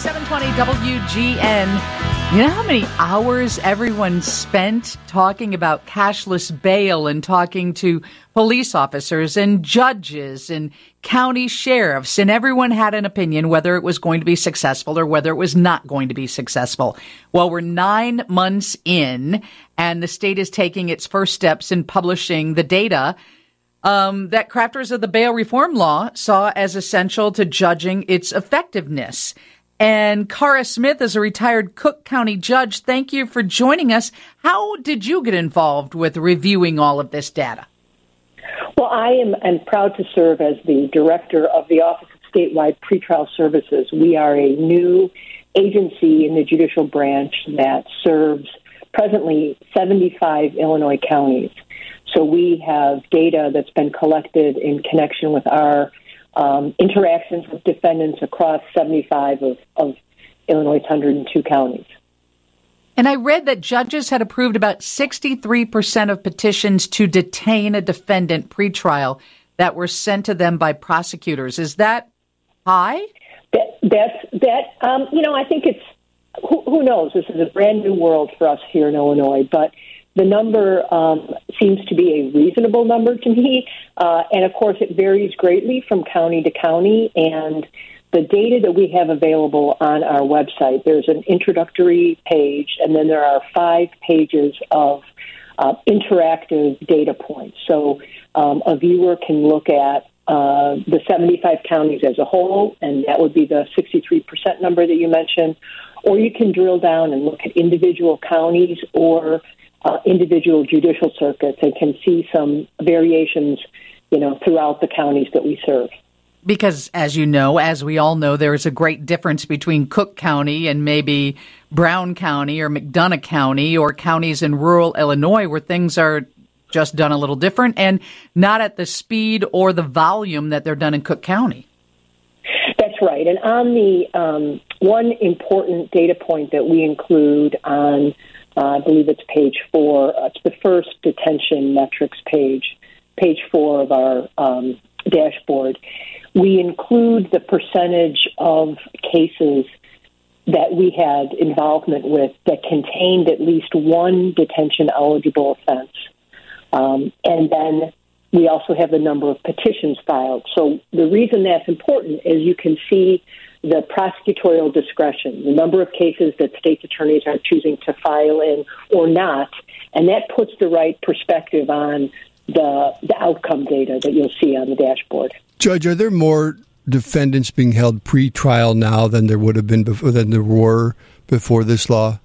720 WGN. You know how many hours everyone spent talking about cashless bail and talking to police officers and judges and county sheriffs, and everyone had an opinion whether it was going to be successful or whether it was not going to be successful. Well, we're 9 months in, and the state is taking its first steps in publishing the data that crafters of the bail reform law saw as essential to judging its effectiveness. And Cara Smith is a retired Cook County judge. Thank you for joining us. How did you get involved with reviewing all of this data? Well, I am proud to serve as the director of the Office of Statewide Pretrial Services. We are a new agency in the judicial branch that serves presently 75 Illinois counties. So we have data that's been collected in connection with our interactions with defendants across 75 of Illinois' 102 counties. And I read that judges had approved about 63% of petitions to detain a defendant pretrial that were sent to them by prosecutors. Is that high? I think it's, who knows? This is a brand new world for us here in Illinois, but the number seems to be a reasonable number to me. And, of course, it varies greatly from county to county. And the data that we have available on our website, there's an introductory page, and then there are 5 pages of interactive data points. So a viewer can look at the 75 counties as a whole, and that would be the 63% number that you mentioned. Or you can drill down and look at individual counties or individual judicial circuits and can see some variations, throughout the counties that we serve. Because, as we all know, there is a great difference between Cook County and maybe Brown County or McDonough County or counties in rural Illinois where things are just done a little different and not at the speed or the volume that they're done in Cook County. That's right. And on the one important data point that we include on I believe it's page 4. It's the first detention metrics page 4 of our dashboard. We include the percentage of cases that we had involvement with that contained at least one detention-eligible offense. And then we also have the number of petitions filed. So the reason that's important is you can see the prosecutorial discretion, the number of cases that state's attorneys are choosing to file in or not, and that puts the right perspective on the outcome data that you'll see on the dashboard. Judge, are there more defendants being held pre-trial now than there would have been before, than there were before this law?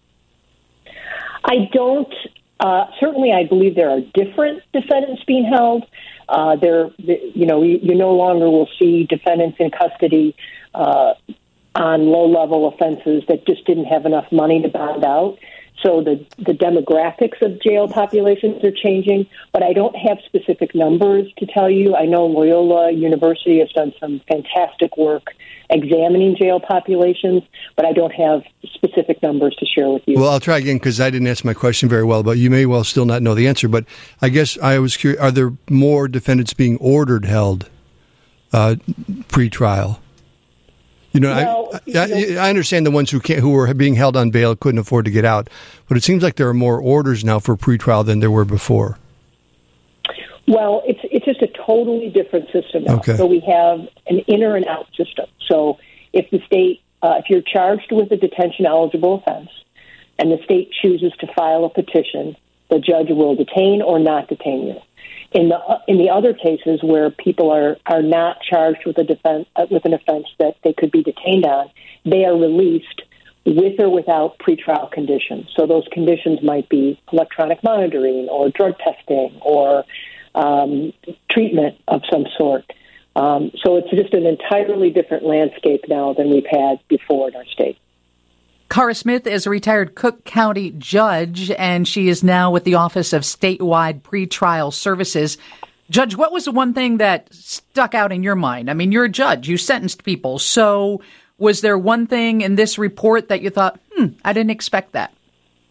I don't. Certainly, I believe there are different defendants being held. You no longer will see defendants in custody on low-level offenses that just didn't have enough money to bond out. So the demographics of jail populations are changing, but I don't have specific numbers to tell you. I know Loyola University has done some fantastic work examining jail populations, but I don't have specific numbers to share with you. Well, I'll try again because I didn't answer my question very well, but you may well still not know the answer. But I guess I was curious, are there more defendants being ordered held pre-trial? I understand the ones who were being held on bail couldn't afford to get out, but it seems like there are more orders now for pretrial than there were before. Well, it's just a totally different system now. Okay. So we have an inner and out system. So if the state, if you're charged with a detention-eligible offense, and the state chooses to file a petition, the judge will detain or not detain you. In the other cases where people are not charged with an offense that they could be detained on, they are released with or without pretrial conditions. So those conditions might be electronic monitoring or drug testing or treatment of some sort. So it's just an entirely different landscape now than we've had before in our state. Cara Smith is a retired Cook County judge, and she is now with the Office of Statewide Pretrial Services. Judge, what was the one thing that stuck out in your mind? I mean, you're a judge. You sentenced people. So was there one thing in this report that you thought, I didn't expect that?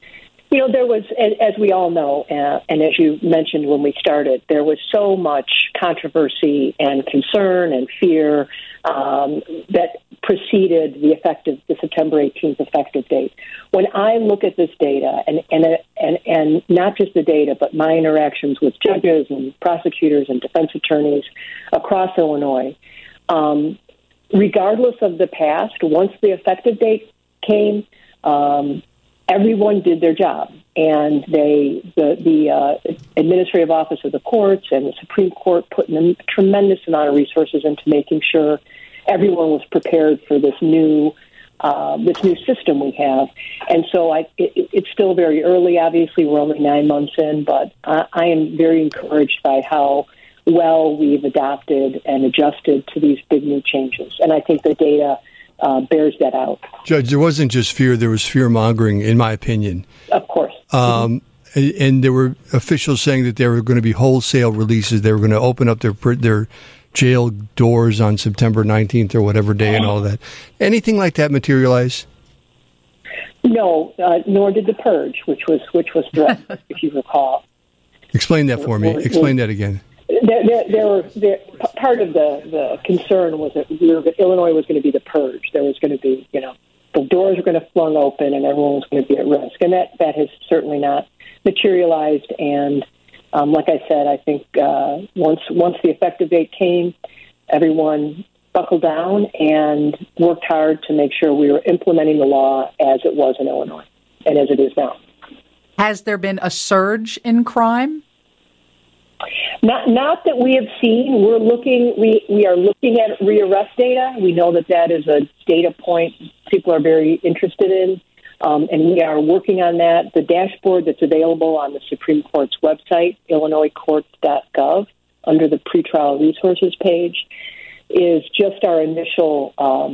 There was, as we all know, and as you mentioned when we started, there was so much controversy and concern and fear that preceded the September 18th effective date. When I look at this data, and not just the data, but my interactions with judges and prosecutors and defense attorneys across Illinois, regardless of the past, once the effective date came, everyone did their job, and the administrative office of the courts and the Supreme Court put in a tremendous amount of resources into making sure everyone was prepared for this new system we have. And so it's still very early. Obviously, we're only 9 months in, but I am very encouraged by how well we've adapted and adjusted to these big new changes. And I think the data bears that out. Judge, there wasn't just fear, there was fear-mongering, in my opinion. Of course. And there were officials saying that there were going to be wholesale releases. They were going to open up their jail doors on September 19th or whatever day and all that. Anything like that materialize? No, nor did the purge, which was threatened, if you recall. Explain that for me. Explain that again. Part of the concern was that Illinois was going to be the purge. There was going to be, the doors were going to flung open and everyone was going to be at risk. And that has certainly not materialized. And like I said, I think once the effective date came, everyone buckled down and worked hard to make sure we were implementing the law as it was in Illinois and as it is now. Has there been a surge in crime? Not that we have seen. We are looking at rearrest data. We know that is a data point people are very interested in, and we are working on that. The dashboard that's available on the Supreme Court's website, illinoiscourts.gov, under the pretrial resources page, is just our initial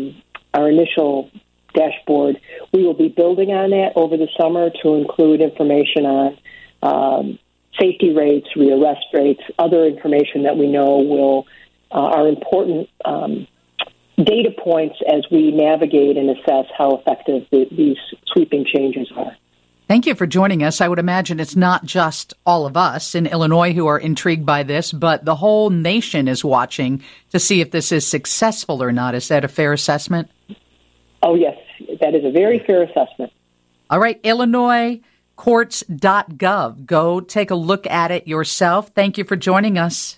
dashboard. We will be building on that over the summer to include information on safety rates, rearrest rates, other information that we know are important data points as we navigate and assess how effective these sweeping changes are. Thank you for joining us. I would imagine it's not just all of us in Illinois who are intrigued by this, but the whole nation is watching to see if this is successful or not. Is that a fair assessment? Oh, yes. That is a very fair assessment. All right, illinoiscourts.gov. Go take a look at it yourself. Thank you for joining us.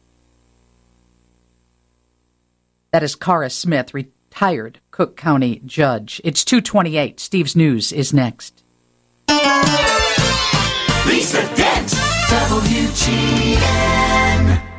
That is Cara Smith, retired Cook County judge. It's 2:28. Steve's News is next. Lisa Dent, WGN.